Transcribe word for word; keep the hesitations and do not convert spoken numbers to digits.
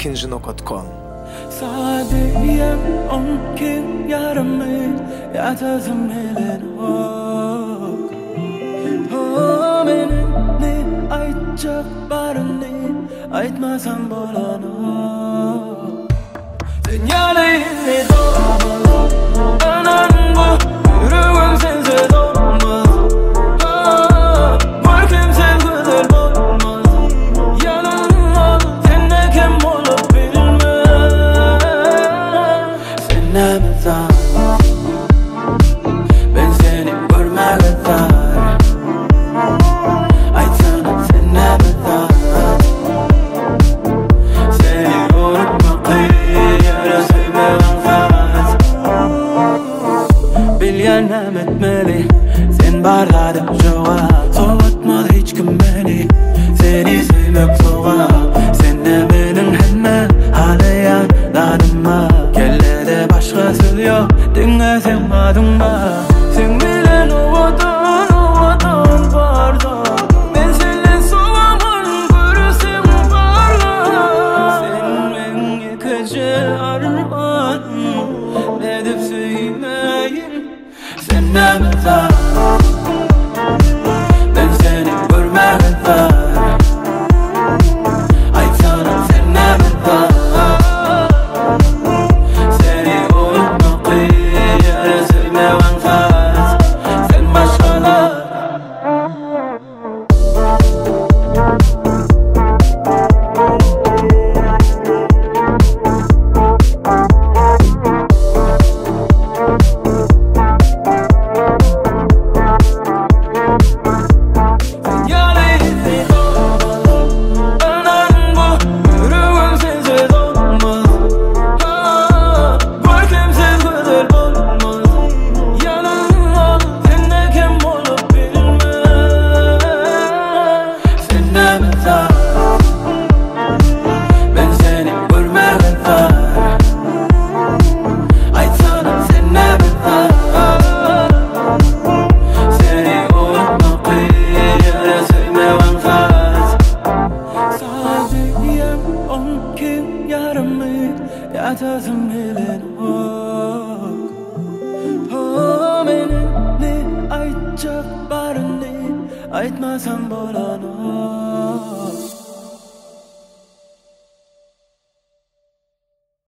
ikinci nokta com. Sadeyim on kim yarımı yatasım bilen ok. O menin ne aytacak barını aytmasam bolan ok. Sen yanayını doğmalı anan bu yürüğüm sensiz olmaz. Var kimsen güzel olmaz. Yalan ol sen de kim olup bilmez. Sen ne mezar ben seni görmeye dar. Aytsana sen ne mezar seni unutmak yara sevmem faz. Bilgenem etmeli sen barladım joğa. Soğutmadı hiç kim beni seni sevmek soğa. Sen de benim hemme halayan dadıma. Kellede başka söz yok dinle sen adıma. Sen bilen o vatan o vatan barda. Ben seninle soğamın görürsem barda. Sen ben yıkıcı armanım edip sevmeyin. Sen ne mezar ben seni görmeye dar. Aytsana sen ne mezar seni unutmak yara sevmem faz. Sen başkalar ben seni görmeye dar. Aytsana sen ne mezar seni unutmak yara sevmem faz. Sadeyim on kim yarımı yatasım bilen ok. O menin ne aytacak barını aytmasam bolan ok.